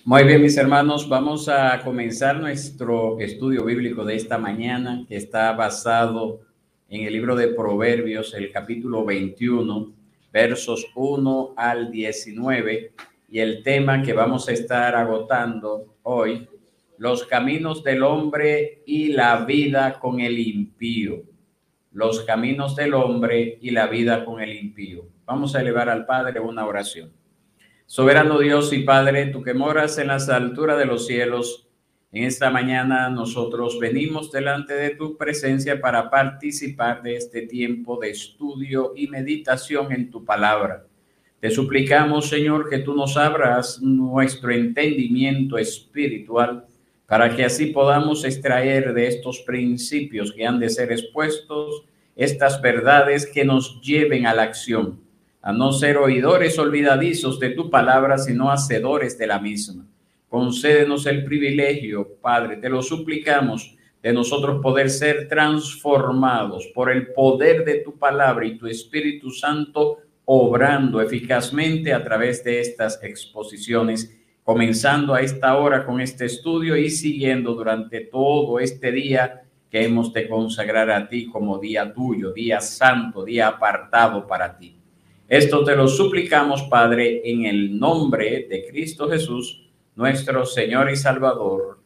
Muy bien, mis hermanos, vamos a comenzar nuestro estudio bíblico de esta mañana, que está basado en el libro de Proverbios, el capítulo 21, versos 1 al 19, y el tema que vamos a estar agotando hoy, los caminos del hombre y la vida con el impío. Los caminos del hombre y la vida con el impío. Vamos a elevar al Padre una oración. Soberano Dios y Padre, tú que moras en las alturas de los cielos, en esta mañana nosotros venimos delante de tu presencia para participar de este tiempo de estudio y meditación en tu palabra. Te suplicamos, Señor, que tú nos abras nuestro entendimiento espiritual para que así podamos extraer de estos principios que han de ser expuestos estas verdades que nos lleven a la acción, a no ser oidores olvidadizos de tu palabra, sino hacedores de la misma. Concédenos el privilegio, Padre, te lo suplicamos, de nosotros poder ser transformados por el poder de tu palabra y tu Espíritu Santo obrando eficazmente a través de estas exposiciones, comenzando a esta hora con este estudio y siguiendo durante todo este día que hemos de consagrar a ti como día tuyo, día santo, día apartado para ti. Esto te lo suplicamos, Padre, en el nombre de Cristo Jesús, nuestro Señor y Salvador.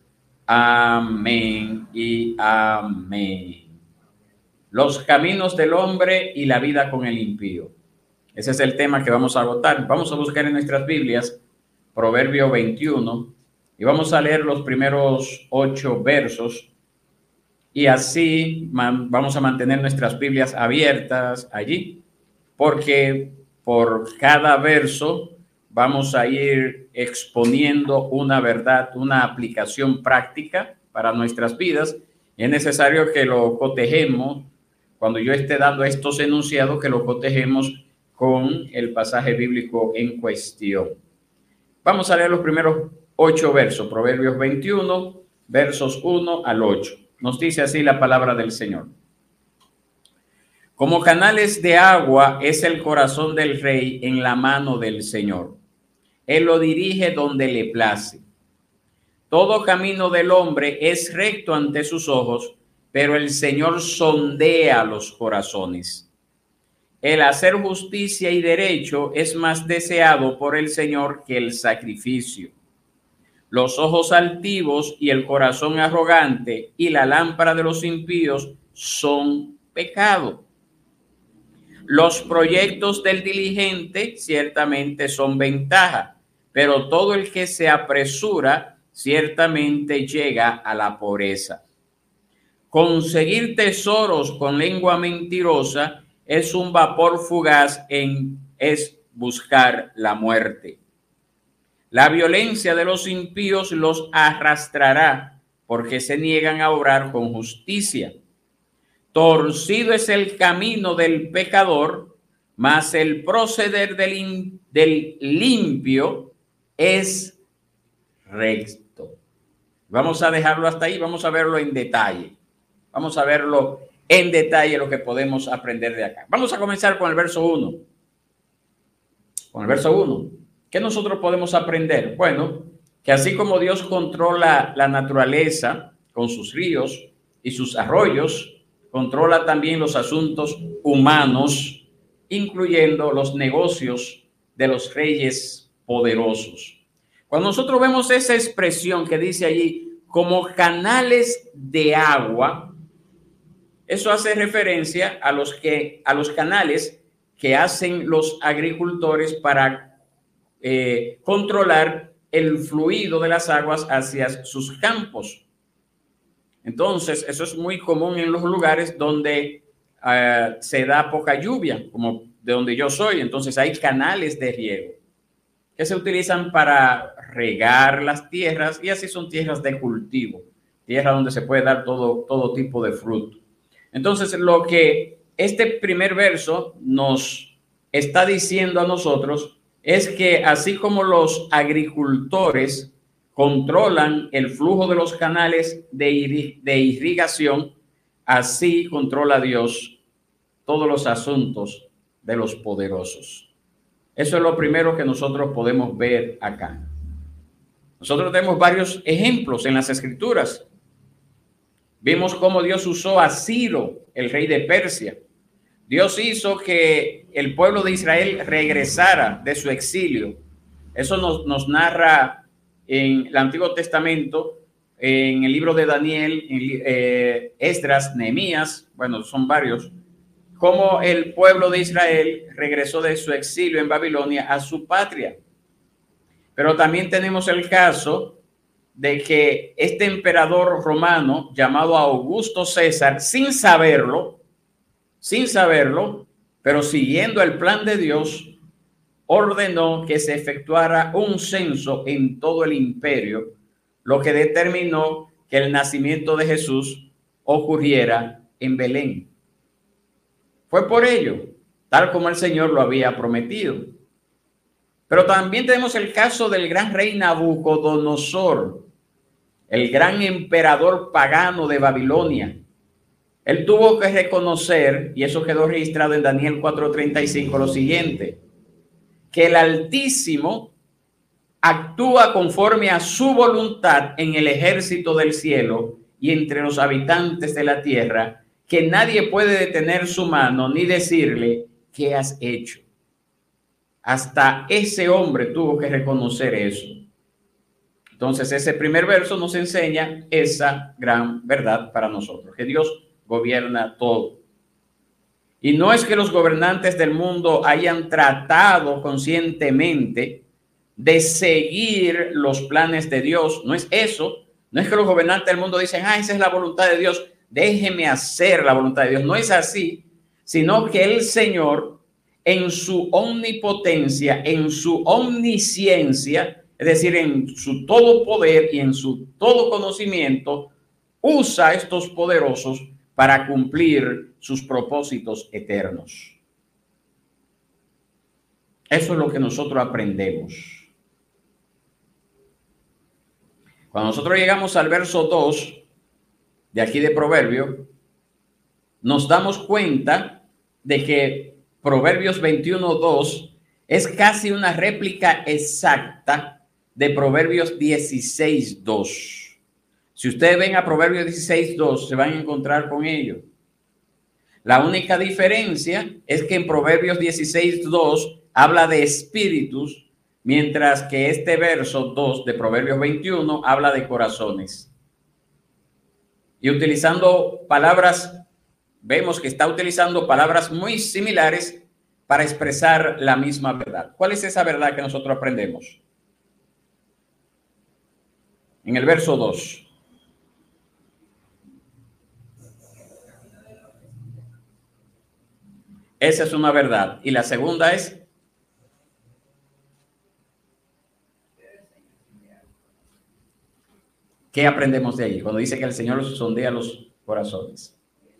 Amén y amén. Los caminos del hombre y la vida con el impío. Ese es el tema que vamos a agotar. Vamos a buscar en nuestras Biblias Proverbio 21 y vamos a leer los primeros 8 versos y así vamos a mantener nuestras Biblias abiertas allí, porque por cada verso vamos a ir exponiendo una verdad, una aplicación práctica para nuestras vidas. Y es necesario que lo cotejemos, cuando yo esté dando estos enunciados, que lo cotejemos con el pasaje bíblico en cuestión. Vamos a leer los primeros 8 versos, Proverbios 21, versos 1 al 8. Nos dice así la palabra del Señor. Como canales de agua es el corazón del rey en la mano del Señor. Él lo dirige donde le place. Todo camino del hombre es recto ante sus ojos, pero el Señor sondea los corazones. El hacer justicia y derecho es más deseado por el Señor que el sacrificio. Los ojos altivos y el corazón arrogante y la lámpara de los impíos son pecado. Los proyectos del diligente ciertamente son ventaja, pero todo el que se apresura ciertamente llega a la pobreza. Conseguir tesoros con lengua mentirosa es un vapor fugaz, es buscar la muerte. La violencia de los impíos los arrastrará porque se niegan a obrar con justicia. Torcido es el camino del pecador, mas el proceder del limpio es recto. Vamos a dejarlo hasta ahí, vamos a verlo en detalle. Vamos a verlo en detalle lo que podemos aprender de acá. Vamos a comenzar con el verso 1. Con el verso 1. ¿Qué nosotros podemos aprender? Bueno, que así como Dios controla la naturaleza con sus ríos y sus arroyos, controla también los asuntos humanos, incluyendo los negocios de los reyes poderosos. Cuando nosotros vemos esa expresión que dice allí, como canales de agua, eso hace referencia a los canales que hacen los agricultores para controlar el fluido de las aguas hacia sus campos. Entonces, eso es muy común en los lugares donde se da poca lluvia, como de donde yo soy. Entonces, hay canales de riego que se utilizan para regar las tierras, y así son tierras de cultivo, tierra donde se puede dar todo tipo de fruto. Entonces, lo que este primer verso nos está diciendo a nosotros es que así como los agricultores controlan el flujo de los canales de irrigación, así controla Dios todos los asuntos de los poderosos. Eso es lo primero que nosotros podemos ver acá. Nosotros tenemos varios ejemplos en las Escrituras. Vimos cómo Dios usó a Ciro, el rey de Persia. Dios hizo que el pueblo de Israel regresara de su exilio. Eso nos narra en el Antiguo Testamento, en el libro de Daniel, Esdras, Nehemías, bueno, son varios, cómo el pueblo de Israel regresó de su exilio en Babilonia a su patria. Pero también tenemos el caso de que este emperador romano llamado Augusto César, sin saberlo, pero siguiendo el plan de Dios, ordenó que se efectuara un censo en todo el imperio, lo que determinó que el nacimiento de Jesús ocurriera en Belén. Fue por ello, tal como el Señor lo había prometido. Pero también tenemos el caso del gran rey Nabucodonosor, el gran emperador pagano de Babilonia. Él tuvo que reconocer, y eso quedó registrado en Daniel 4:35, lo siguiente: que el Altísimo actúa conforme a su voluntad en el ejército del cielo y entre los habitantes de la tierra, que nadie puede detener su mano ni decirle ¿qué has hecho? Hasta ese hombre tuvo que reconocer eso. Entonces, ese primer verso nos enseña esa gran verdad para nosotros, que Dios gobierna todo. Y no es que los gobernantes del mundo hayan tratado conscientemente de seguir los planes de Dios. No es eso. No es que los gobernantes del mundo dicen, esa es la voluntad de Dios, déjeme hacer la voluntad de Dios. No es así, sino que el Señor, en su omnipotencia, en su omnisciencia, es decir, en su todo poder y en su todo conocimiento, usa a estos poderosos para cumplir sus propósitos eternos. Eso es lo que nosotros aprendemos. Cuando nosotros llegamos al verso 2 de aquí de Proverbio, nos damos cuenta de que Proverbios 21:2 es casi una réplica exacta de Proverbios 16:2. Si ustedes ven a Proverbios 16:2, se van a encontrar con ello. La única diferencia es que en Proverbios 16:2 habla de espíritus, mientras que este verso 2 de Proverbios 21 habla de corazones. Y utilizando palabras, vemos que está utilizando palabras muy similares para expresar la misma verdad. ¿Cuál es esa verdad que nosotros aprendemos? En el verso 2. Esa es una verdad. Y la segunda es... ¿qué aprendemos de ahí? Cuando dice que el Señor sondea los corazones.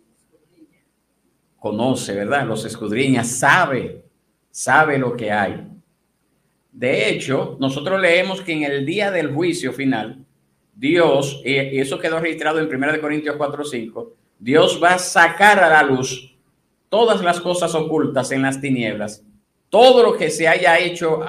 Conoce, ¿verdad? Los escudriña, sabe lo que hay. De hecho, nosotros leemos que en el día del juicio final, Dios, y eso quedó registrado en 1 Corintios 4:5, Dios va a sacar a la luz todas las cosas ocultas en las tinieblas, todo lo que se haya hecho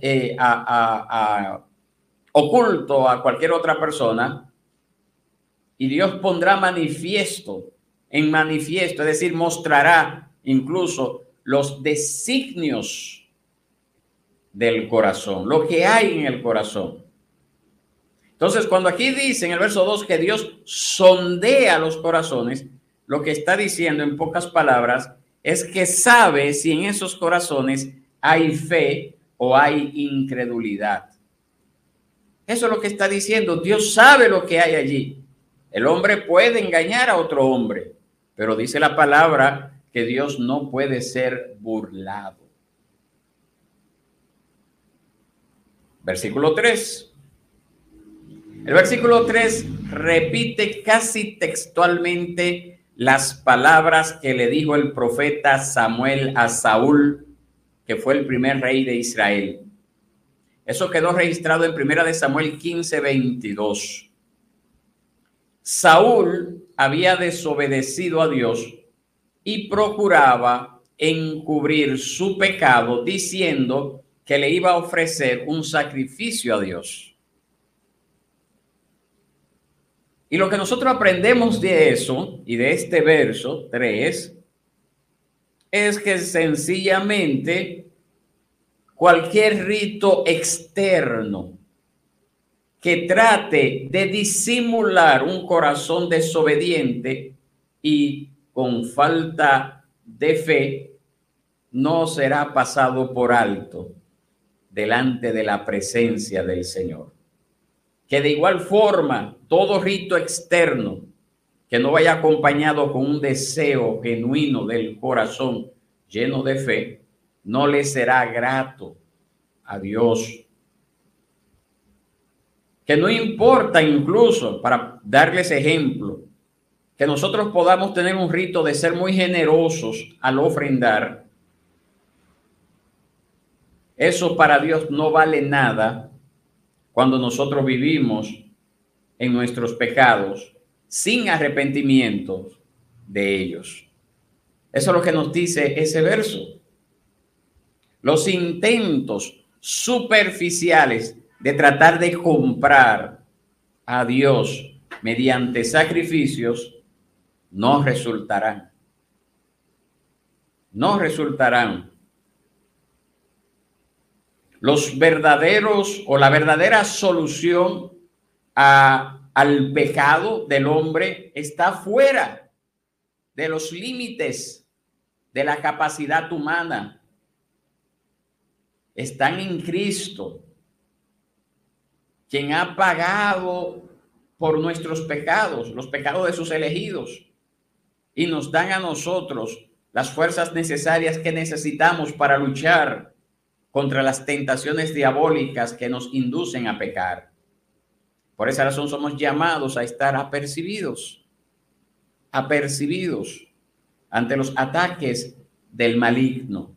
oculto a cualquier otra persona, y Dios pondrá manifiesto, es decir, mostrará incluso los designios del corazón, lo que hay en el corazón. Entonces, cuando aquí dice en el verso 2 que Dios sondea los corazones, lo que está diciendo en pocas palabras es que sabe si en esos corazones hay fe o hay incredulidad. Eso es lo que está diciendo. Dios sabe lo que hay allí. El hombre puede engañar a otro hombre, pero dice la palabra que Dios no puede ser burlado. Versículo 3. El versículo 3 repite casi textualmente las palabras que le dijo el profeta Samuel a Saúl, que fue el primer rey de Israel. Eso quedó registrado en 1 Samuel 15:22. Saúl había desobedecido a Dios y procuraba encubrir su pecado diciendo que le iba a ofrecer un sacrificio a Dios. Y lo que nosotros aprendemos de eso y de este verso 3 es que sencillamente cualquier rito externo que trate de disimular un corazón desobediente y con falta de fe no será pasado por alto delante de la presencia del Señor. Que de igual forma, todo rito externo que no vaya acompañado con un deseo genuino del corazón lleno de fe, no le será grato a Dios. Que no importa incluso, para darles ejemplo, que nosotros podamos tener un rito de ser muy generosos al ofrendar. Eso para Dios no vale nada cuando nosotros vivimos en nuestros pecados sin arrepentimiento de ellos. Eso es lo que nos dice ese verso. Los intentos superficiales de tratar de comprar a Dios mediante sacrificios no resultarán. No resultarán. Los verdaderos o la verdadera solución al pecado del hombre está fuera de los límites de la capacidad humana. Están en Cristo, quien ha pagado por nuestros pecados, los pecados de sus elegidos, y nos dan a nosotros las fuerzas necesarias que necesitamos para luchar contra las tentaciones diabólicas que nos inducen a pecar. Por esa razón somos llamados a estar apercibidos ante los ataques del maligno.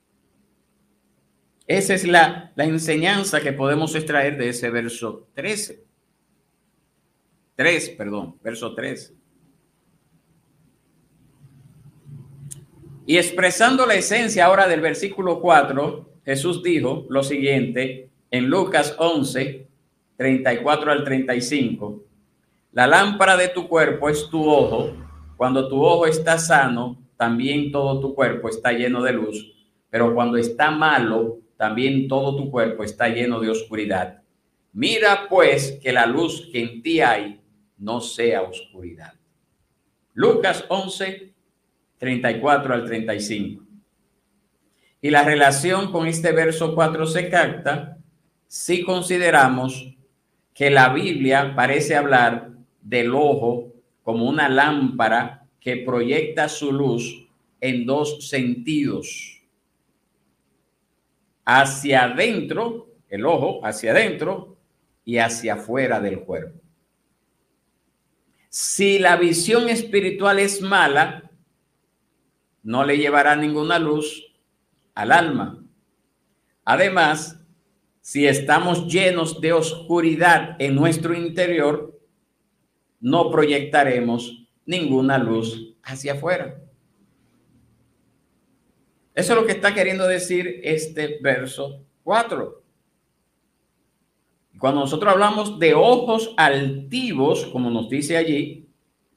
Esa es la enseñanza que podemos extraer de ese verso 13. Verso 3. Y expresando la esencia ahora del versículo 4, Jesús dijo lo siguiente en Lucas 11, 34 al 35. La lámpara de tu cuerpo es tu ojo. Cuando tu ojo está sano, también todo tu cuerpo está lleno de luz. Pero cuando está malo, también todo tu cuerpo está lleno de oscuridad. Mira pues que la luz que en ti hay no sea oscuridad. Lucas 11, 34 al 35. Y la relación con este verso 4 se capta si consideramos que la Biblia parece hablar del ojo como una lámpara que proyecta su luz en dos sentidos. Hacia adentro, el ojo hacia adentro y hacia afuera del cuerpo. Si la visión espiritual es mala, no le llevará ninguna luz al alma. Además, si estamos llenos de oscuridad en nuestro interior, no proyectaremos ninguna luz hacia afuera. Eso es lo que está queriendo decir este verso 4. Cuando nosotros hablamos de ojos altivos, como nos dice allí,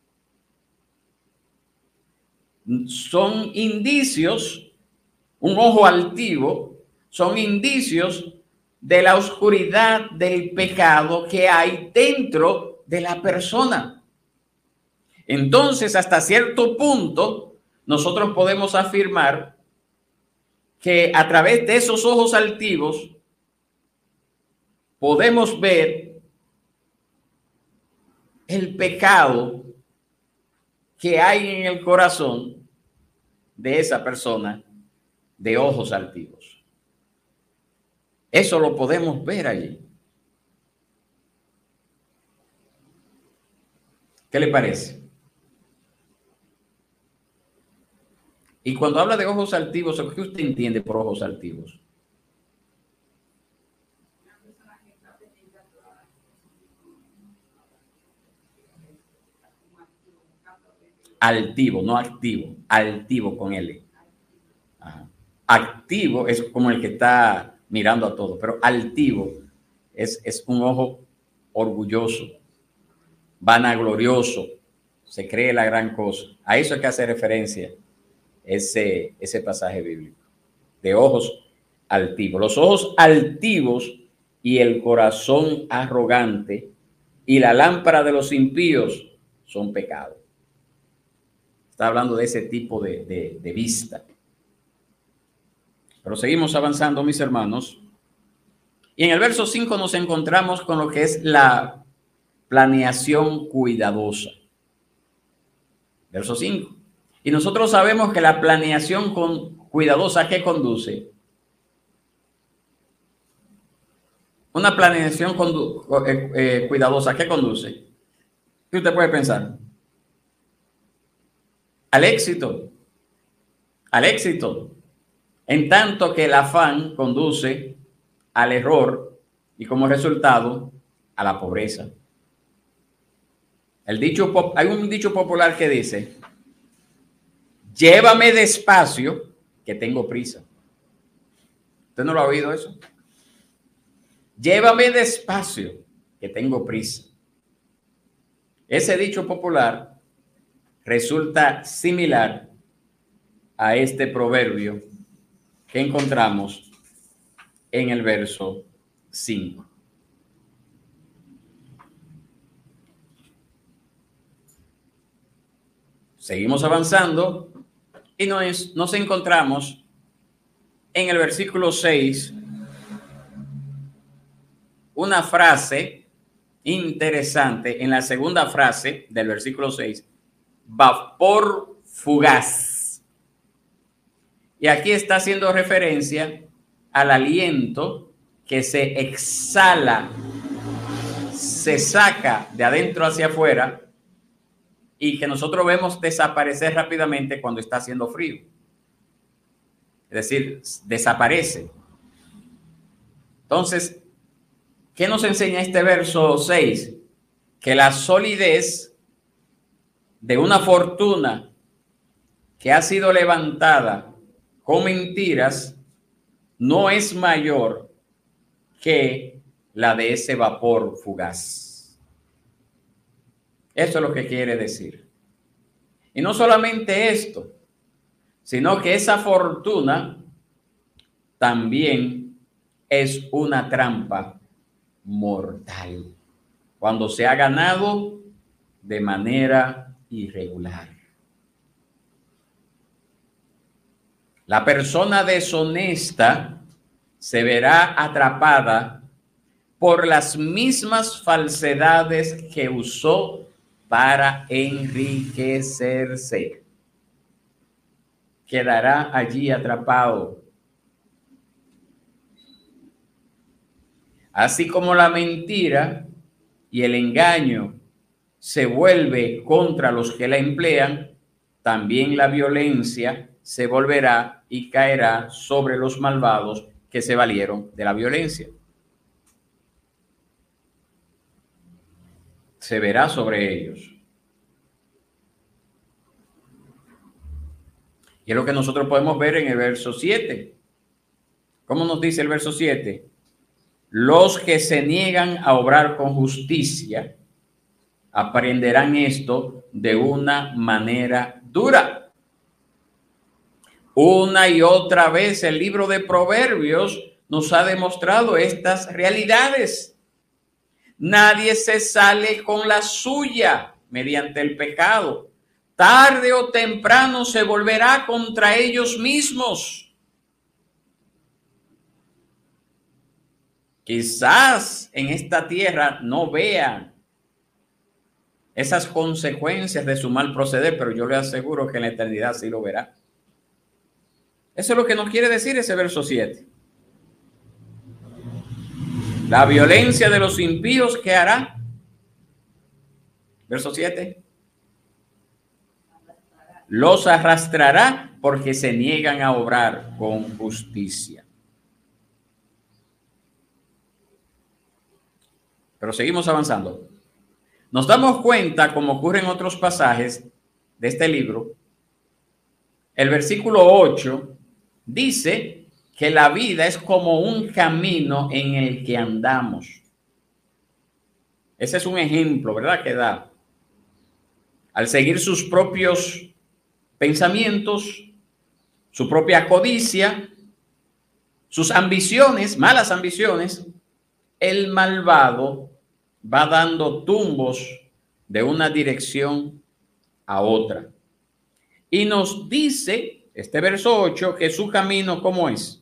son indicios, un ojo altivo, son indicios de la oscuridad del pecado que hay dentro de la persona. Entonces, hasta cierto punto, nosotros podemos afirmar que a través de esos ojos altivos podemos ver el pecado que hay en el corazón de esa persona de ojos altivos. Eso lo podemos ver allí. ¿Qué le parece? Y cuando habla de ojos altivos, ¿qué usted entiende por ojos altivos? Altivo, no activo, altivo con L. Ajá. Activo es como el que está mirando a todo, pero altivo es un ojo orgulloso, vanaglorioso, se cree la gran cosa. A eso es que hace referencia ese pasaje bíblico, de ojos altivos. Los ojos altivos y el corazón arrogante y la lámpara de los impíos son pecados. Está hablando de ese tipo de vista. Pero seguimos avanzando, mis hermanos. Y en el verso 5 nos encontramos con lo que es la planeación cuidadosa. Verso 5. Y nosotros sabemos que la planeación cuidadosa, ¿a qué conduce? Una planeación cuidadosa, ¿a qué conduce? ¿Qué usted puede pensar? Al éxito. Al éxito. En tanto que el afán conduce al error y como resultado a la pobreza. Hay un dicho popular que dice: llévame despacio, que tengo prisa. ¿Usted no lo ha oído eso? Llévame despacio, que tengo prisa. Ese dicho popular resulta similar a este proverbio que encontramos en el verso 5. Seguimos avanzando y nos encontramos en el versículo 6 una frase interesante. En la segunda frase del versículo 6, vapor fugaz. Y aquí está haciendo referencia al aliento que se exhala, se saca de adentro hacia afuera y que nosotros vemos desaparecer rápidamente cuando está haciendo frío. Es decir, desaparece. Entonces, ¿qué nos enseña este verso 6? Que la solidez de una fortuna que ha sido levantada con mentiras no es mayor que la de ese vapor fugaz. Eso es lo que quiere decir. Y no solamente esto, sino que esa fortuna también es una trampa mortal cuando se ha ganado de manera irregular. La persona deshonesta se verá atrapada por las mismas falsedades que usó para enriquecerse. Quedará allí atrapado. Así como la mentira y el engaño se vuelve contra los que la emplean, también la violencia se volverá y caerá sobre los malvados que se valieron de la violencia. Se verá sobre ellos. Y es lo que nosotros podemos ver en el verso 7. ¿Cómo nos dice el verso 7? Los que se niegan a obrar con justicia aprenderán esto de una manera dura. Una y otra vez el libro de Proverbios nos ha demostrado estas realidades. Nadie se sale con la suya mediante el pecado. Tarde o temprano se volverá contra ellos mismos. Quizás en esta tierra no vean esas consecuencias de su mal proceder, pero yo le aseguro que en la eternidad sí lo verá. Eso es lo que nos quiere decir ese verso 7. La violencia de los impíos, ¿qué hará? Verso 7. Los arrastrará porque se niegan a obrar con justicia. Pero seguimos avanzando. Nos damos cuenta, como ocurre en otros pasajes de este libro, el versículo 8 dice que la vida es como un camino en el que andamos. Ese es un ejemplo, ¿verdad? Que da. Al seguir sus propios pensamientos, su propia codicia, sus ambiciones, malas ambiciones, el malvado va dando tumbos de una dirección a otra. Y nos dice este verso 8 que su camino, ¿cómo es?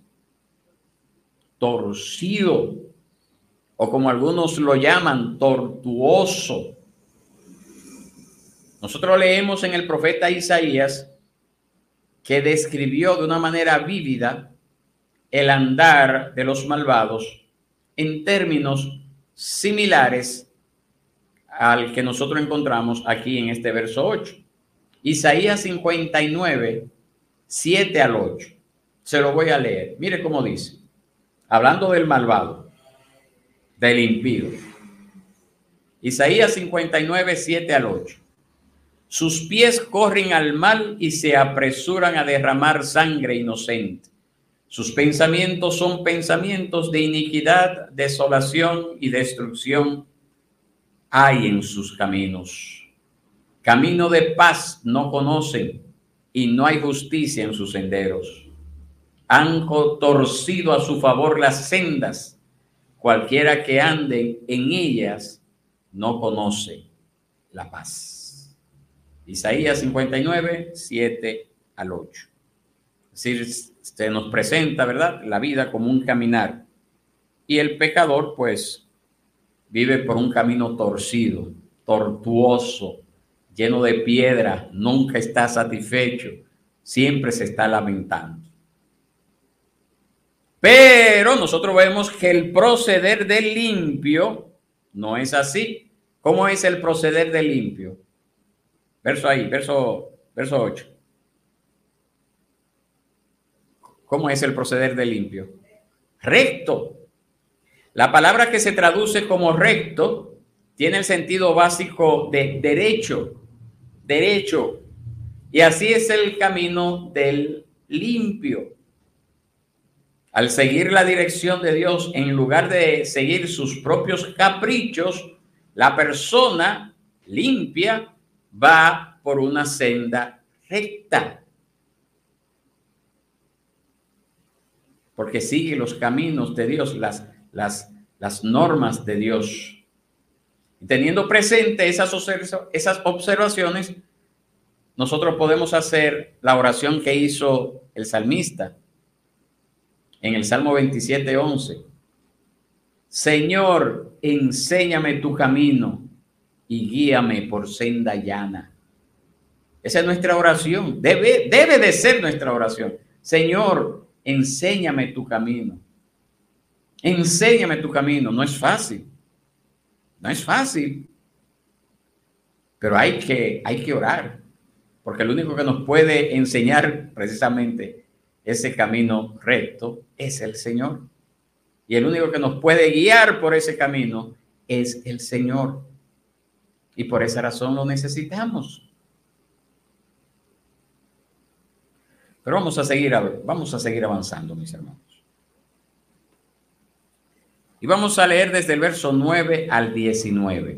Torcido, o como algunos lo llaman, tortuoso. Nosotros leemos en el profeta Isaías que describió de una manera vívida el andar de los malvados en términos similares al que nosotros encontramos aquí en este verso 8. Isaías 59, 7 al 8. Se lo voy a leer. Mire cómo dice, hablando del malvado, del impío. Isaías 59, 7 al 8. Sus pies corren al mal y se apresuran a derramar sangre inocente. Sus pensamientos son pensamientos de iniquidad, desolación y destrucción hay en sus caminos. Camino de paz no conocen y no hay justicia en sus senderos. Han torcido a su favor las sendas. Cualquiera que ande en ellas no conoce la paz. Isaías 59, 7 al 8. Es decir, se nos presenta, ¿verdad?, la vida como un caminar. Y el pecador, pues, vive por un camino torcido, tortuoso, lleno de piedra, nunca está satisfecho, siempre se está lamentando. Pero nosotros vemos que el proceder del limpio no es así. ¿Cómo es el proceder del limpio? Verso 8. ¿Cómo es el proceder del limpio? Recto. La palabra que se traduce como recto tiene el sentido básico de derecho. Derecho. Y así es el camino del limpio. Al seguir la dirección de Dios, en lugar de seguir sus propios caprichos, la persona limpia va por una senda recta. Porque sigue los caminos de Dios, las normas de Dios. Y teniendo presente esas observaciones, nosotros podemos hacer la oración que hizo el salmista en el Salmo 27, 11. Señor, enséñame tu camino y guíame por senda llana. Esa es nuestra oración. Debe de ser nuestra oración. Señor, enséñame tu camino. Enséñame tu camino. No es fácil. No es fácil. Pero hay que orar. Porque el único que nos puede enseñar precisamente ese camino recto es el Señor. Y el único que nos puede guiar por ese camino es el Señor. Y por esa razón lo necesitamos. Pero vamos a seguir avanzando, mis hermanos. Y vamos a leer desde el verso 9 al 19.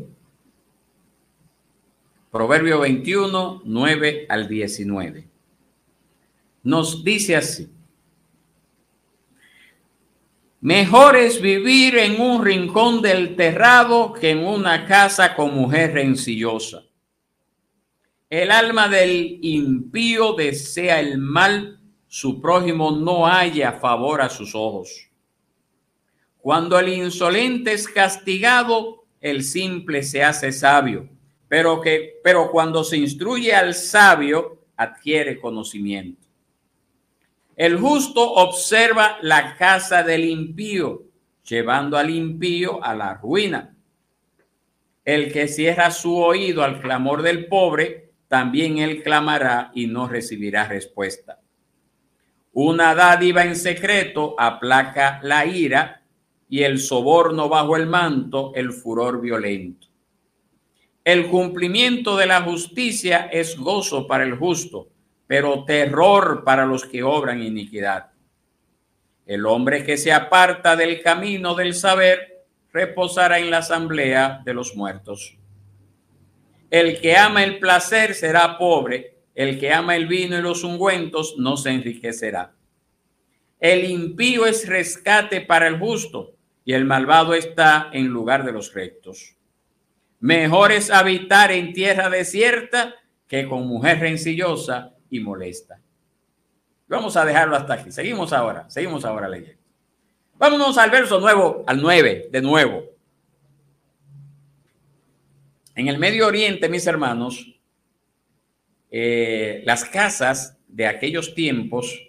Proverbio 21, 9 al 19. Nos dice así: mejor es vivir en un rincón del terrado que en una casa con mujer rencillosa. El alma del impío desea el mal, su prójimo no halla favor a sus ojos. Cuando el insolente es castigado, el simple se hace sabio, pero cuando se instruye al sabio, adquiere conocimiento. El justo observa la casa del impío, llevando al impío a la ruina. El que cierra su oído al clamor del pobre, también él clamará y no recibirá respuesta. Una dádiva en secreto aplaca la ira, y el soborno bajo el manto el furor violento. El cumplimiento de la justicia es gozo para el justo, pero terror para los que obran iniquidad. El hombre que se aparta del camino del saber reposará en la asamblea de los muertos. El que ama el placer será pobre, el que ama el vino y los ungüentos no se enriquecerá. El impío es rescate para el justo, y el malvado está en lugar de los rectos. Mejor es habitar en tierra desierta que con mujer rencillosa y molesta. Vamos a dejarlo hasta aquí. Seguimos ahora leyendo. Vámonos al verso nuevo, al 9, de nuevo. En el Medio Oriente, mis hermanos, las casas de aquellos tiempos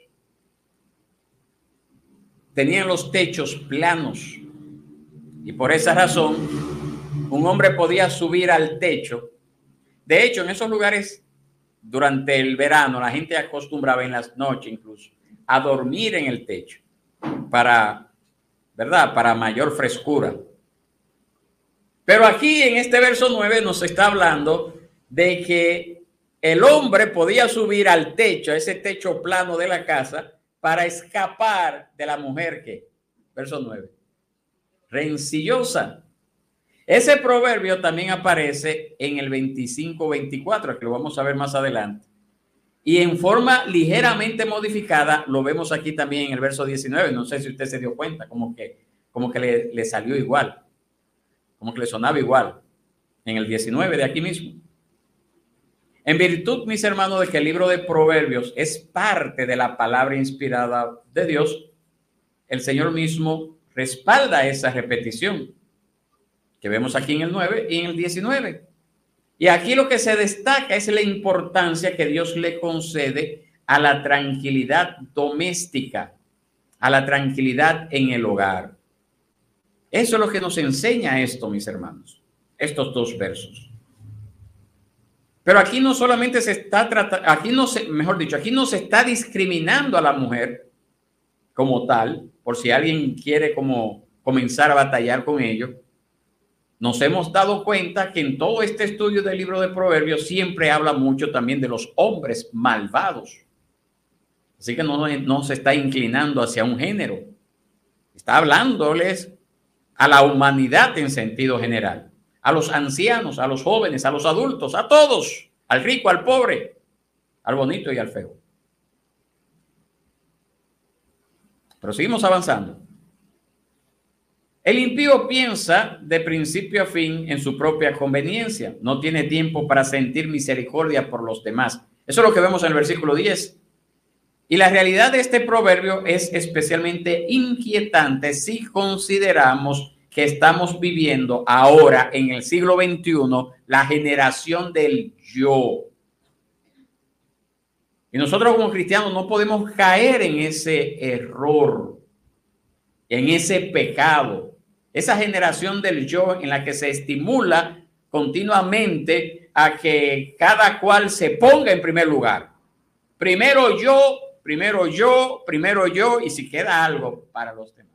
tenían los techos planos y por esa razón un hombre podía subir al techo. De hecho, en esos lugares, durante el verano, la gente acostumbraba en las noches incluso a dormir en el techo para, ¿verdad?, para mayor frescura. Pero aquí en este verso 9 nos está hablando de que el hombre podía subir al techo, a ese techo plano de la casa, para escapar de la mujer que, verso 9, rencillosa. Ese proverbio también aparece en el 25-24, que lo vamos a ver más adelante. Y en forma ligeramente modificada, lo vemos aquí también en el verso 19. No sé si usted se dio cuenta, como que le salió igual, como que le sonaba igual en el 19 de aquí mismo. En virtud, mis hermanos, de que el libro de Proverbios es parte de la palabra inspirada de Dios, el Señor mismo respalda esa repetición que vemos aquí en el 9 y en el 19. Y aquí lo que se destaca es la importancia que Dios le concede a la tranquilidad doméstica, a la tranquilidad en el hogar. Eso es lo que nos enseña esto, mis hermanos, estos dos versos. Pero aquí no solamente se está tratando, aquí no se está discriminando a la mujer como tal, por si alguien quiere como comenzar a batallar con ello. Nos hemos dado cuenta que en todo este estudio del libro de Proverbios siempre habla mucho también de los hombres malvados. Así que no se está inclinando hacia un género. Está hablándoles a la humanidad en sentido general. A los ancianos, a los jóvenes, a los adultos, a todos. Al rico, al pobre, al bonito y al feo. Pero seguimos avanzando. El impío piensa de principio a fin en su propia conveniencia. No tiene tiempo para sentir misericordia por los demás. Eso es lo que vemos en el versículo 10. Y la realidad de este proverbio es especialmente inquietante si consideramos que estamos viviendo ahora en el siglo XXI la generación del yo. Y nosotros como cristianos no podemos caer en ese error, en ese pecado. Esa generación del yo en la que se estimula continuamente a que cada cual se ponga en primer lugar. Primero yo, y si queda algo para los demás.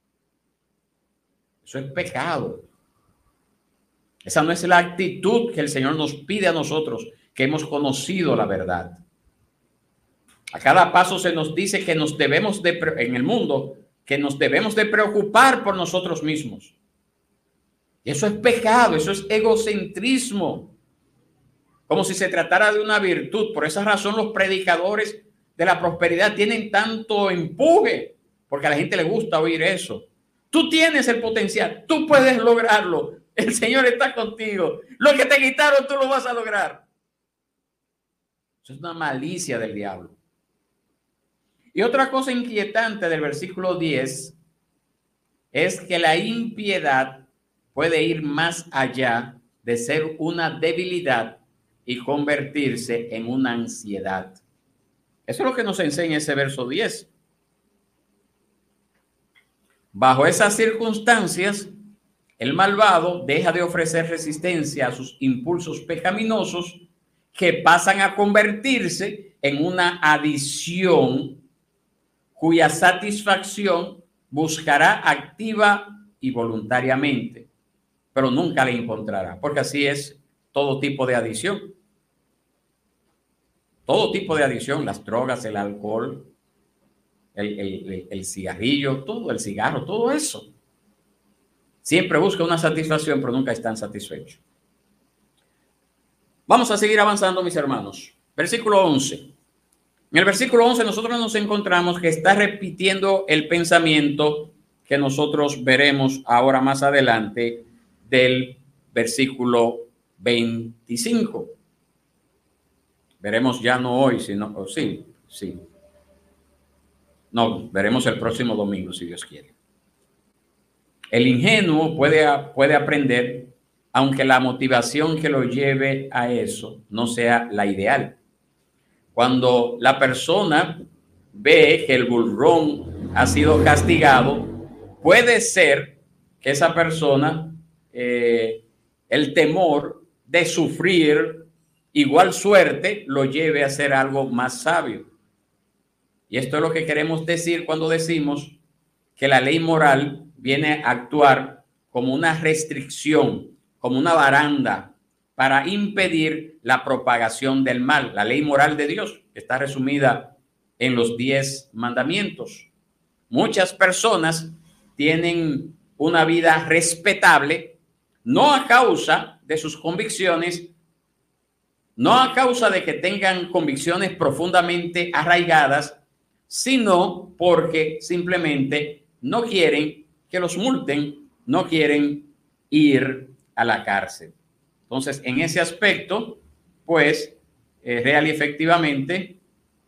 Eso es pecado. Esa no es la actitud que el Señor nos pide a nosotros, que hemos conocido la verdad. A cada paso se nos dice que nos debemos en el mundo, que nos debemos de preocupar por nosotros mismos. Y eso es pecado, eso es egocentrismo. Como si se tratara de una virtud. Por esa razón los predicadores de la prosperidad tienen tanto empuje, porque a la gente le gusta oír eso. Tú tienes el potencial, tú puedes lograrlo. El Señor está contigo. Lo que te quitaron, tú lo vas a lograr. Eso es una malicia del diablo. Y otra cosa inquietante del versículo 10 es que la impiedad puede ir más allá de ser una debilidad y convertirse en una ansiedad. Eso es lo que nos enseña ese verso 10. Bajo esas circunstancias, el malvado deja de ofrecer resistencia a sus impulsos pecaminosos que pasan a convertirse en una adicción cuya satisfacción buscará activa y voluntariamente, pero nunca la encontrará, porque así es todo tipo de adicción. Todo tipo de adicción, las drogas, el alcohol, el cigarrillo, todo el cigarro, todo eso. Siempre busca una satisfacción, pero nunca están satisfechos. Vamos a seguir avanzando, mis hermanos. Versículo 11. En el versículo 11 nosotros nos encontramos que está repitiendo el pensamiento que nosotros veremos ahora más adelante del versículo 25. Veremos ya no hoy, sino, oh, sí. No, veremos el próximo domingo, si Dios quiere. El ingenuo puede aprender, aunque la motivación que lo lleve a eso no sea la ideal. Cuando la persona ve que el burrón ha sido castigado, puede ser que esa persona, el temor de sufrir igual suerte, lo lleve a hacer algo más sabio. Y esto es lo que queremos decir cuando decimos que la ley moral viene a actuar como una restricción, como una baranda para impedir la propagación del mal. La ley moral de Dios está resumida en los 10 mandamientos. Muchas personas tienen una vida respetable, no a causa de sus convicciones, no a causa de que tengan convicciones profundamente arraigadas, sino porque simplemente no quieren que los multen, no quieren ir a la cárcel. Entonces, en ese aspecto, pues, real y efectivamente,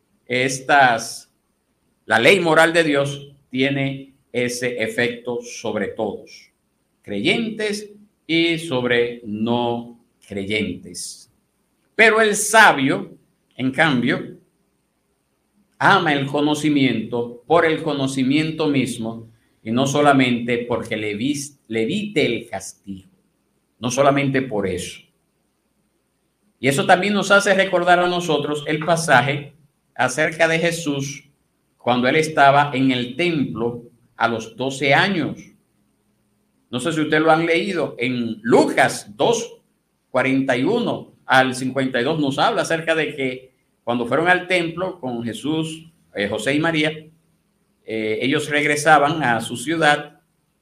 la ley moral de Dios tiene ese efecto sobre todos, creyentes y sobre no creyentes. Pero el sabio, en cambio, ama el conocimiento por el conocimiento mismo y no solamente porque le evite el castigo, no solamente por eso. Y eso también nos hace recordar a nosotros el pasaje acerca de Jesús cuando él estaba en el templo a los 12 años. No sé si ustedes lo han leído en Lucas 2, 41 al 52 nos habla acerca de que cuando fueron al templo con Jesús, José y María, ellos regresaban a su ciudad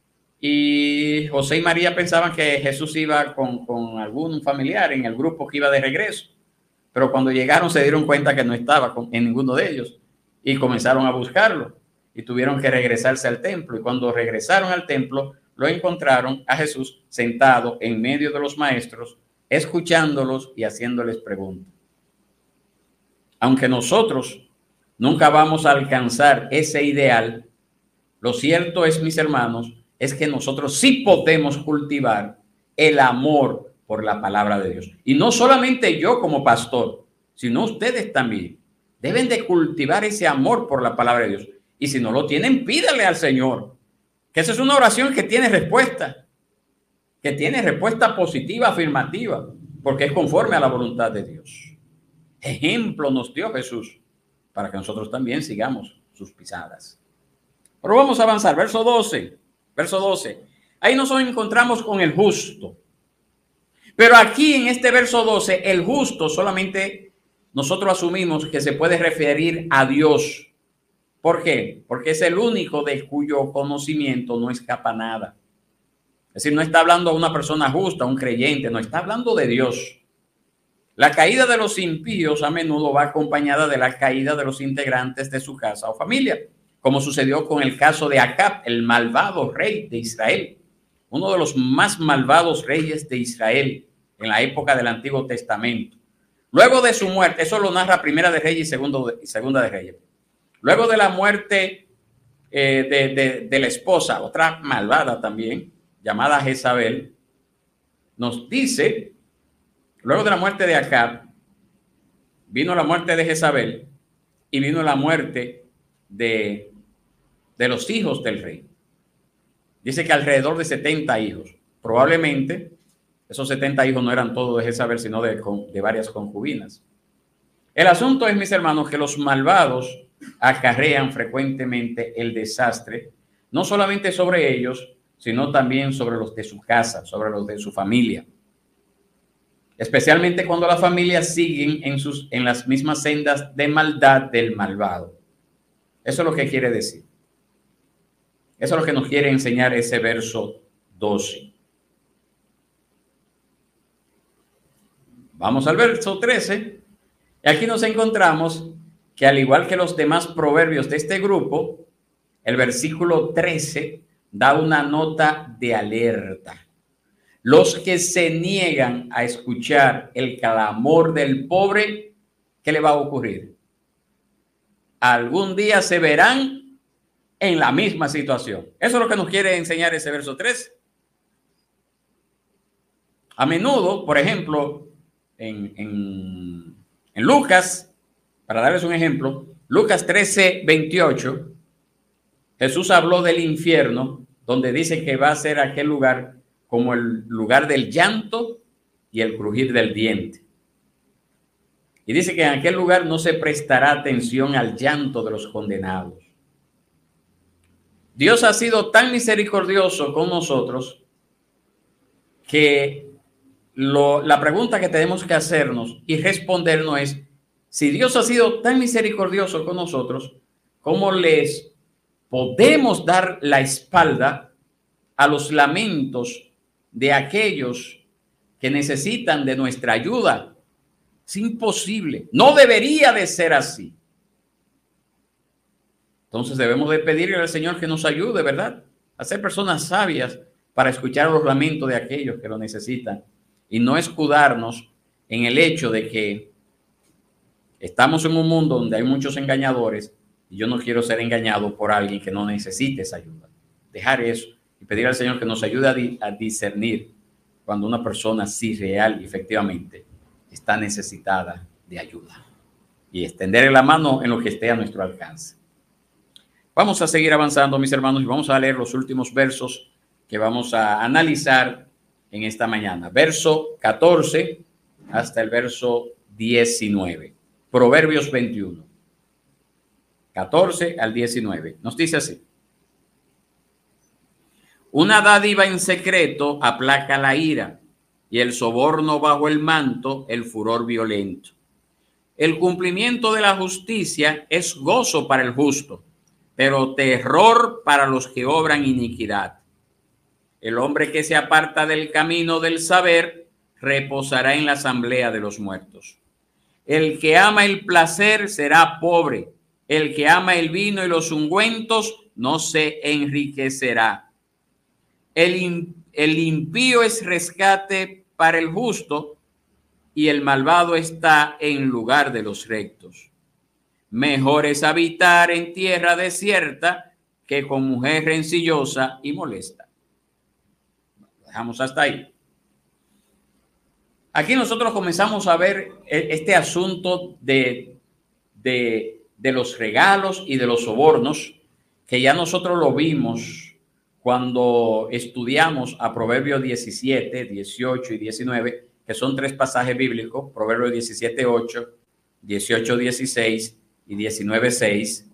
y José y María pensaban que Jesús iba con algún familiar en el grupo que iba de regreso. Pero cuando llegaron se dieron cuenta que no estaba en ninguno de ellos y comenzaron a buscarlo y tuvieron que regresarse al templo. Y cuando regresaron al templo, lo encontraron a Jesús sentado en medio de los maestros, escuchándolos y haciéndoles preguntas. Aunque nosotros nunca vamos a alcanzar ese ideal, lo cierto es, mis hermanos, es que nosotros sí podemos cultivar el amor por la palabra de Dios. Y no solamente yo como pastor, sino ustedes también deben de cultivar ese amor por la palabra de Dios. Y si no lo tienen, pídale al Señor, que esa es una oración que tiene respuesta positiva, afirmativa, porque es conforme a la voluntad de Dios. Ejemplo nos dio Jesús para que nosotros también sigamos sus pisadas. Pero vamos a avanzar. Verso 12. Ahí nos encontramos con el justo. Pero aquí en este verso 12, el justo solamente nosotros asumimos que se puede referir a Dios. ¿Por qué? Porque es el único de cuyo conocimiento no escapa nada. Es decir, no está hablando a una persona justa, a un creyente, no está hablando de Dios. La caída de los impíos a menudo va acompañada de la caída de los integrantes de su casa o familia, como sucedió con el caso de Acab, el malvado rey de Israel, uno de los más malvados reyes de Israel en la época del Antiguo Testamento. Luego de su muerte, eso lo narra Primera de Reyes y Segunda de Reyes. Luego de la muerte de la esposa, otra malvada también, llamada Jezabel, nos dice, luego de la muerte de Acab, vino la muerte de Jezabel y vino la muerte de los hijos del rey. Dice que alrededor de 70 hijos. Probablemente esos 70 hijos no eran todos de Jezabel, sino de varias concubinas. El asunto es, mis hermanos, que los malvados acarrean frecuentemente el desastre, no solamente sobre ellos, sino también sobre los de su casa, sobre los de su familia. Especialmente cuando las familias siguen en las mismas sendas de maldad del malvado. Eso es lo que quiere decir. Eso es lo que nos quiere enseñar ese verso 12. Vamos al verso 13. Y aquí nos encontramos que, al igual que los demás proverbios de este grupo, el versículo 13 da una nota de alerta. Los que se niegan a escuchar el clamor del pobre, ¿qué le va a ocurrir? Algún día se verán en la misma situación. Eso es lo que nos quiere enseñar ese verso 13. A menudo, por ejemplo, en Lucas, para darles un ejemplo, Lucas 13:28, Jesús habló del infierno, donde dice que va a ser aquel lugar como el lugar del llanto y el crujir del diente. Y dice que en aquel lugar no se prestará atención al llanto de los condenados. Dios ha sido tan misericordioso con nosotros que la pregunta que tenemos que hacernos y respondernos es: si Dios ha sido tan misericordioso con nosotros, ¿cómo les podemos dar la espalda a los lamentos de aquellos que necesitan de nuestra ayuda? Es imposible. No debería de ser así. Entonces debemos de pedirle al Señor que nos ayude, ¿verdad? A ser personas sabias para escuchar los lamentos de aquellos que lo necesitan y no escudarnos en el hecho de que estamos en un mundo donde hay muchos engañadores y yo no quiero ser engañado por alguien que no necesite esa ayuda. Dejar eso y pedir al Señor que nos ayude a discernir cuando una persona sí real y efectivamente está necesitada de ayuda y extenderle la mano en lo que esté a nuestro alcance. Vamos a seguir avanzando, mis hermanos, y vamos a leer los últimos versos que vamos a analizar en esta mañana. Verso 14 hasta el verso 19. Proverbios 21. 14 al 19. Nos dice así: una dádiva en secreto aplaca la ira, y el soborno bajo el manto el furor violento. El cumplimiento de la justicia es gozo para el justo, pero terror para los que obran iniquidad. El hombre que se aparta del camino del saber reposará en la asamblea de los muertos. El que ama el placer será pobre. El que ama el vino y los ungüentos no se enriquecerá. El impío es rescate para el justo, y el malvado está en lugar de los rectos. Mejor es habitar en tierra desierta que con mujer rencillosa y molesta. Dejamos hasta ahí. Aquí nosotros comenzamos a ver este asunto de los regalos y de los sobornos, que ya nosotros lo vimos cuando estudiamos a Proverbios 17, 18 y 19, que son 3 pasajes bíblicos: Proverbios 17, 8, 18, 16 y 19, 6.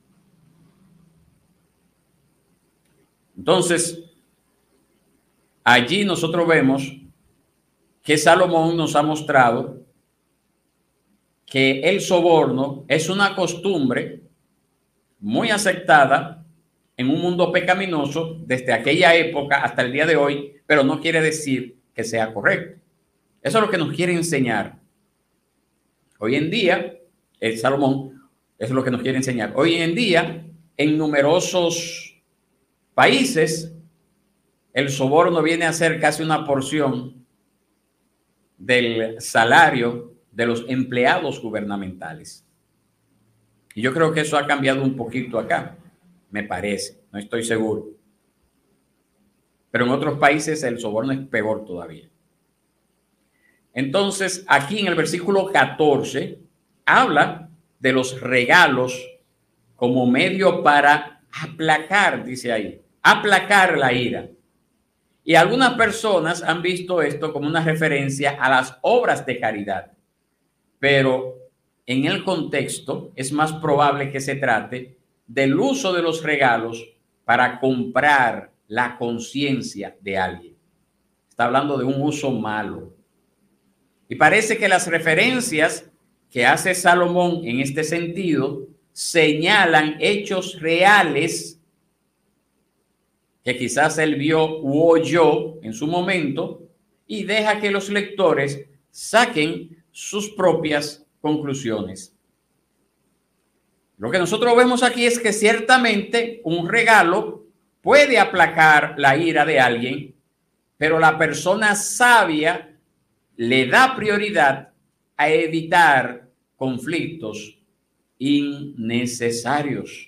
Entonces, allí nosotros vemos que Salomón nos ha mostrado que el soborno es una costumbre muy aceptada en un mundo pecaminoso desde aquella época hasta el día de hoy, pero no quiere decir que sea correcto. Eso es lo que nos quiere enseñar. Hoy en día, Salomón, eso es lo que nos quiere enseñar. Hoy en día, en numerosos países, el soborno viene a ser casi una porción del salario de los empleados gubernamentales. Y yo creo que eso ha cambiado un poquito acá, me parece, no estoy seguro. Pero en otros países el soborno es peor todavía. Entonces, aquí en el versículo 14, habla de los regalos como medio para aplacar, dice ahí, aplacar la ira. Y algunas personas han visto esto como una referencia a las obras de caridad, pero en el contexto es más probable que se trate del uso de los regalos para comprar la conciencia de alguien. Está hablando de un uso malo. Y parece que las referencias que hace Salomón en este sentido señalan hechos reales que quizás él vio u oyó en su momento y deja que los lectores saquen sus propias conclusiones. Lo que nosotros vemos aquí es que ciertamente un regalo puede aplacar la ira de alguien, pero la persona sabia le da prioridad a evitar conflictos innecesarios.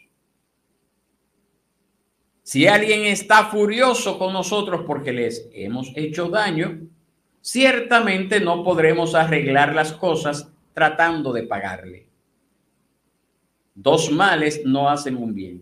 Si alguien está furioso con nosotros porque les hemos hecho daño, ciertamente no podremos arreglar las cosas tratando de pagarle. Dos males no hacen un bien.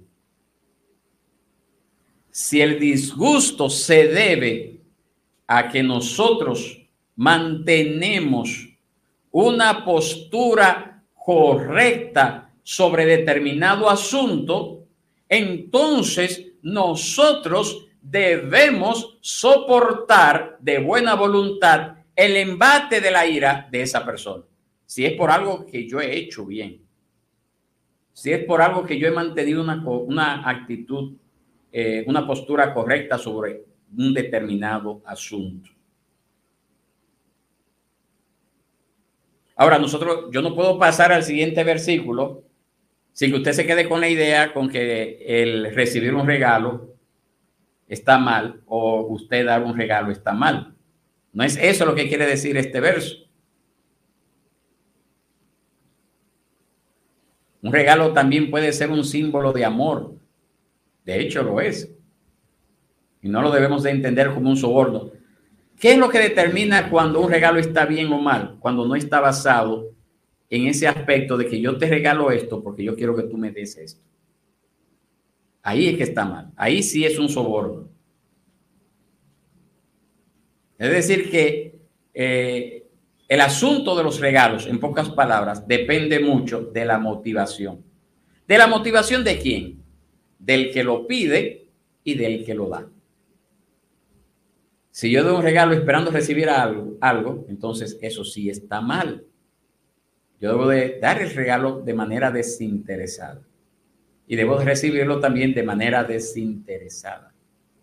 Si el disgusto se debe a que nosotros mantenemos una postura correcta sobre determinado asunto, entonces nosotros debemos soportar de buena voluntad el embate de la ira de esa persona. Si es por algo que yo he hecho bien, si es por algo que yo he mantenido una actitud, una postura correcta sobre un determinado asunto. Ahora, yo no puedo pasar al siguiente versículo sin que usted se quede con la idea con que el recibir un regalo está mal o usted dar un regalo está mal. No es eso lo que quiere decir este verso. Un regalo también puede ser un símbolo de amor. De hecho, lo es. Y no lo debemos de entender como un soborno. ¿Qué es lo que determina cuando un regalo está bien o mal? Cuando no está basado en ese aspecto de que yo te regalo esto porque yo quiero que tú me des esto. Ahí es que está mal. Ahí sí es un soborno. Es decir que el asunto de los regalos, en pocas palabras, depende mucho de la motivación. ¿De la motivación de quién? Del que lo pide y del que lo da. Si yo doy un regalo esperando recibir algo, entonces eso sí está mal. Yo debo de dar el regalo de manera desinteresada. Y debo de recibirlo también de manera desinteresada.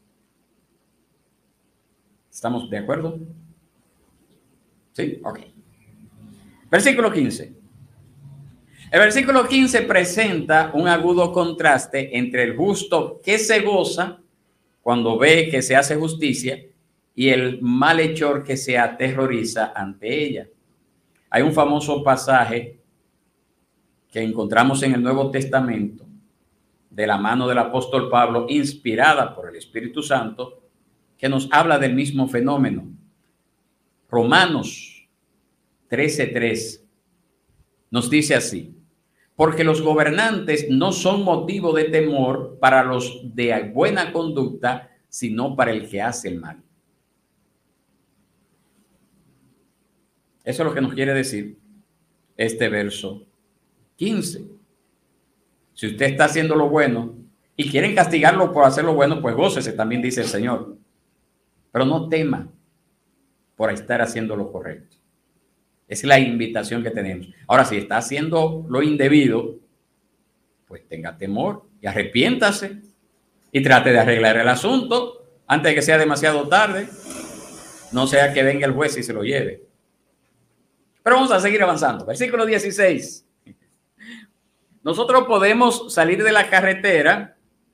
¿Estamos de acuerdo? ¿Sí? Ok. Versículo 15. El versículo 15 presenta un agudo contraste entre el justo que se goza cuando ve que se hace justicia y el malhechor que se aterroriza ante ella. Hay un famoso pasaje que encontramos en el Nuevo Testamento de la mano del apóstol Pablo, inspirada por el Espíritu Santo, que nos habla del mismo fenómeno. Romanos 13:3 nos dice así: porque los gobernantes no son motivo de temor para los de buena conducta, sino para el que hace el mal. Eso es lo que nos quiere decir este verso 15. Si usted está haciendo lo bueno y quieren castigarlo por hacer lo bueno, pues gócese, también dice el Señor. Pero no tema por estar haciendo lo correcto. Es la invitación que tenemos. Ahora, si está haciendo lo indebido, pues tenga temor y arrepiéntase y trate de arreglar el asunto antes de que sea demasiado tarde. No sea que venga el juez y se lo lleve. Pero vamos a seguir avanzando. Versículo 16. Nosotros podemos salir de la carretera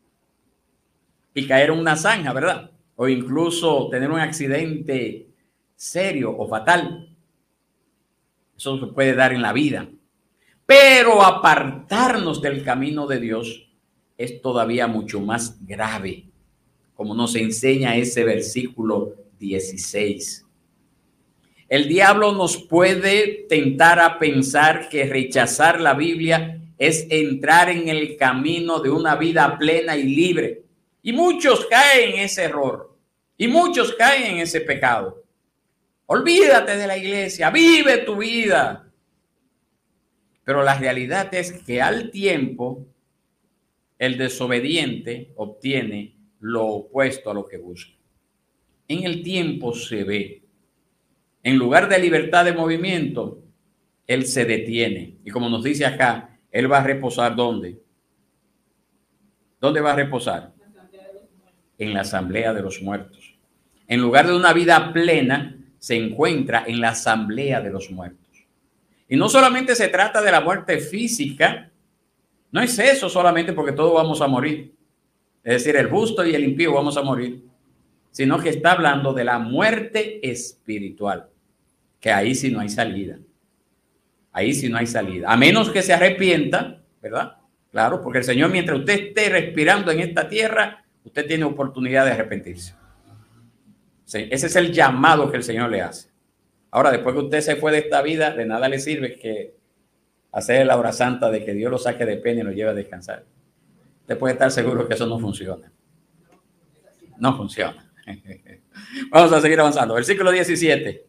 y caer en una zanja, ¿verdad? O incluso tener un accidente serio o fatal. Eso se puede dar en la vida. Pero apartarnos del camino de Dios es todavía mucho más grave, como nos enseña ese versículo 16. El diablo nos puede tentar a pensar que rechazar la Biblia es entrar en el camino de una vida plena y libre. Y muchos caen en ese error. Y muchos caen en ese pecado. Olvídate de la iglesia, vive tu vida. Pero la realidad es que al tiempo, el desobediente obtiene lo opuesto a lo que busca. En el tiempo se ve. En lugar de libertad de movimiento, él se detiene. Y como nos dice acá, él va a reposar ¿dónde? ¿Dónde va a reposar? en la asamblea de los muertos. En lugar de una vida plena, se encuentra en la asamblea de los muertos. Y no solamente se trata de la muerte física, no es eso solamente porque todos vamos a morir. Es decir, el justo y el impío vamos a morir, sino que está hablando de la muerte espiritual, que ahí sí no hay salida. Ahí sí no hay salida. A menos que se arrepienta, ¿verdad? Claro, porque el Señor, mientras usted esté respirando en esta tierra, usted tiene oportunidad de arrepentirse. Sí, ese es el llamado que el Señor le hace. Ahora, después que usted se fue de esta vida, de nada le sirve que hacer la hora santa de que Dios lo saque de pena y lo lleve a descansar. Usted puede estar seguro que eso no funciona. No funciona. Vamos a seguir avanzando. Versículo 17.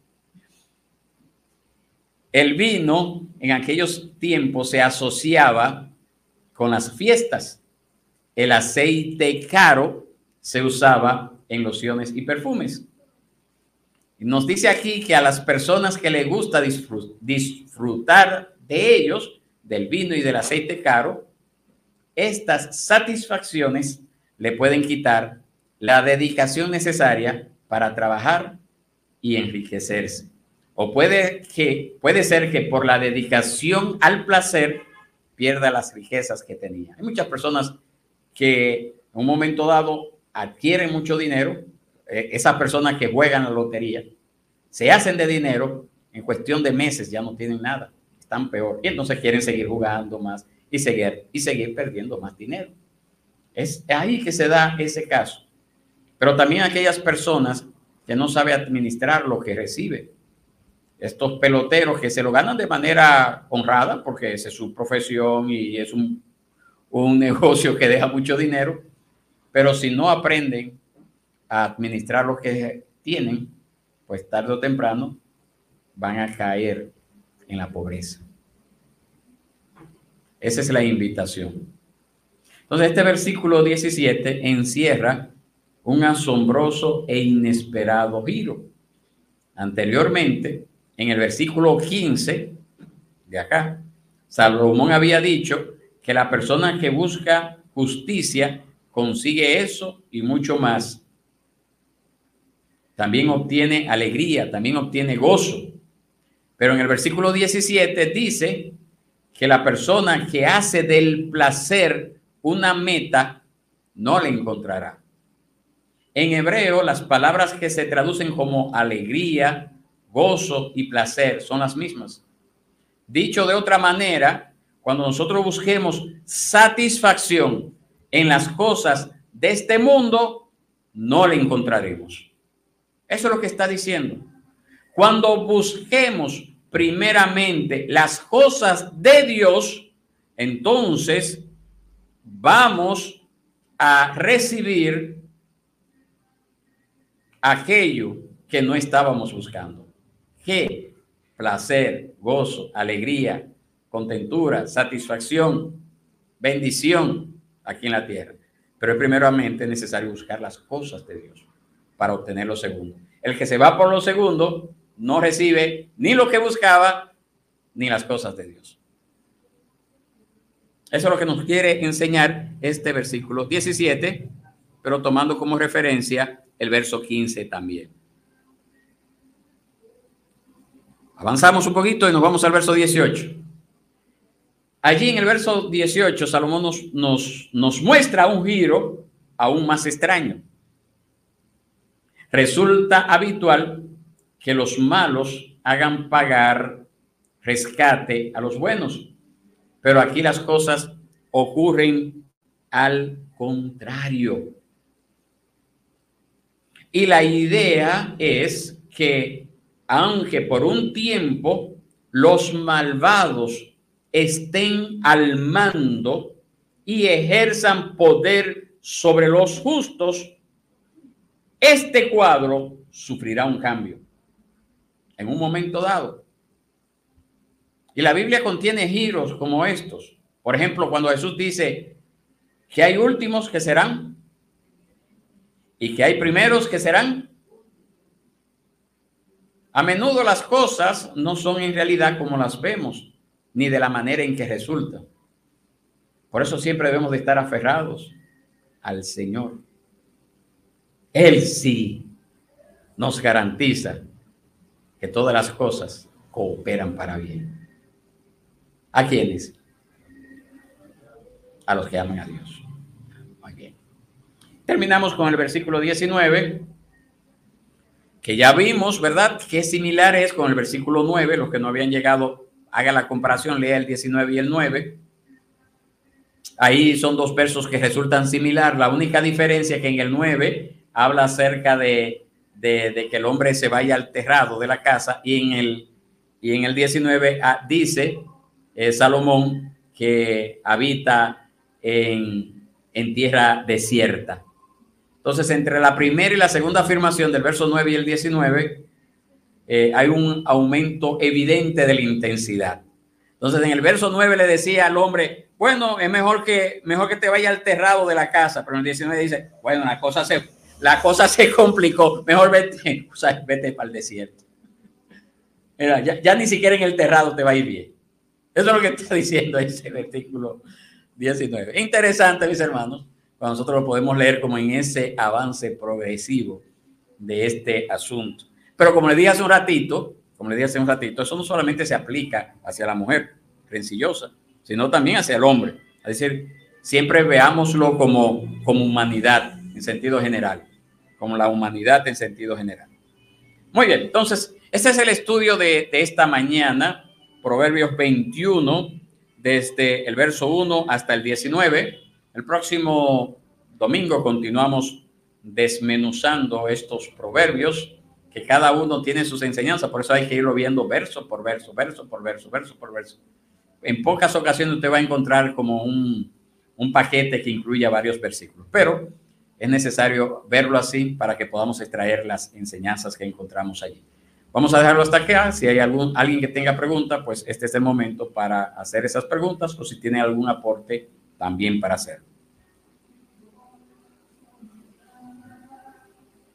El vino en aquellos tiempos se asociaba con las fiestas. El aceite caro se usaba en lociones y perfumes. Y nos dice aquí que a las personas que les gusta disfrutar de ellos, del vino y del aceite caro, estas satisfacciones le pueden quitar la dedicación necesaria para trabajar y enriquecerse. O puede ser que por la dedicación al placer pierda las riquezas que tenía. Hay muchas personas que en un momento dado adquieren mucho dinero. Esas personas que juegan la lotería se hacen de dinero, en cuestión de meses ya no tienen nada, están peor. Y entonces quieren seguir jugando más y seguir perdiendo más dinero. Es ahí que se da ese caso. Pero también aquellas personas que no saben administrar lo que reciben. Estos peloteros que se lo ganan de manera honrada porque esa es su profesión y es un negocio que deja mucho dinero, pero si no aprenden a administrar lo que tienen, pues tarde o temprano van a caer en la pobreza. Esa es la invitación. Entonces, este versículo 17 encierra un asombroso e inesperado giro. Anteriormente, en el versículo 15 de acá, Salomón había dicho que la persona que busca justicia consigue eso y mucho más. También obtiene alegría, también obtiene gozo. Pero en el versículo 17 dice que la persona que hace del placer una meta no la encontrará. En hebreo, las palabras que se traducen como alegría, gozo y placer son las mismas. Dicho de otra manera, cuando nosotros busquemos satisfacción en las cosas de este mundo, no la encontraremos. Eso es lo que está diciendo. Cuando busquemos primeramente las cosas de Dios, entonces vamos a recibir aquello que no estábamos buscando. ¿Qué? Placer, gozo, alegría, contentura, satisfacción, bendición aquí en la tierra. Pero es primeramente necesario buscar las cosas de Dios para obtener lo segundo. El que se va por lo segundo no recibe ni lo que buscaba ni las cosas de Dios. Eso es lo que nos quiere enseñar este versículo 17, pero tomando como referencia el verso 15 también. Avanzamos un poquito y nos vamos al verso 18. Allí en el verso 18, Salomón nos muestra un giro aún más extraño. Resulta habitual que los malos hagan pagar rescate a los buenos, pero aquí las cosas ocurren al contrario. Y la idea es que, aunque por un tiempo los malvados estén al mando y ejerzan poder sobre los justos, este cuadro sufrirá un cambio en un momento dado. Y la Biblia contiene giros como estos. Por ejemplo, cuando Jesús dice que hay últimos que serán y que hay primeros que serán. A menudo las cosas no son en realidad como las vemos, ni de la manera en que resultan. Por eso siempre debemos de estar aferrados al Señor. Él sí nos garantiza que todas las cosas cooperan para bien. ¿A quiénes? A los que aman a Dios. Muy bien. Terminamos con el versículo 19, que ya vimos, ¿verdad? Qué similar es con el versículo 9. Los que no habían llegado, haga la comparación, lea el 19 y el 9. Ahí son dos versos que resultan similar. La única diferencia es que en el 9 habla acerca de que el hombre se vaya al terrado de la casa, y en el 19 dice Salomón que habita en tierra desierta. Entonces, entre la primera y la segunda afirmación del verso 9 y el 19, hay un aumento evidente de la intensidad. Entonces, en el verso 9 le decía al hombre, bueno, es mejor que te vaya al terrado de la casa, pero en el 19 dice, bueno, la cosa se complicó, mejor vete para el desierto. Mira, ya ni siquiera en el terrado te va a ir bien. Eso es lo que está diciendo ese versículo 19. Interesante, mis hermanos, cuando nosotros lo podemos leer como en ese avance progresivo de este asunto. Pero como le dije hace un ratito, eso no solamente se aplica hacia la mujer rencillosa, sino también hacia el hombre. Es decir, siempre veámoslo como humanidad en sentido general, como la humanidad en sentido general. Muy bien, entonces, este es el estudio de esta mañana, Proverbios 21, desde el verso 1 hasta el 19. El próximo domingo continuamos desmenuzando estos proverbios, que cada uno tiene sus enseñanzas, por eso hay que irlo viendo verso por verso, verso por verso, verso por verso. En pocas ocasiones usted va a encontrar como un paquete que incluya varios versículos, pero es necesario verlo así para que podamos extraer las enseñanzas que encontramos allí. Vamos a dejarlo hasta acá. Si hay alguien que tenga pregunta, pues este es el momento para hacer esas preguntas, o si tiene algún aporte, también para hacerlo.